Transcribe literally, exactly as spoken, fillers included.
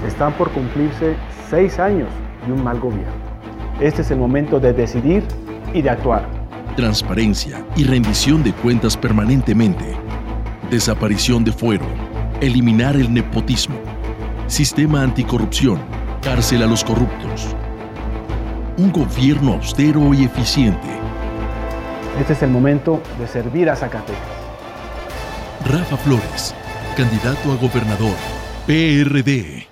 Están por cumplirse seis años de un mal gobierno. Este es el momento de decidir y de actuar. Transparencia y rendición de cuentas permanentemente. Desaparición de fuero. Eliminar el nepotismo. Sistema anticorrupción. Cárcel a los corruptos. Un gobierno austero y eficiente. Este es el momento de servir a Zacatecas. Rafa Flores, candidato a gobernador, P R D.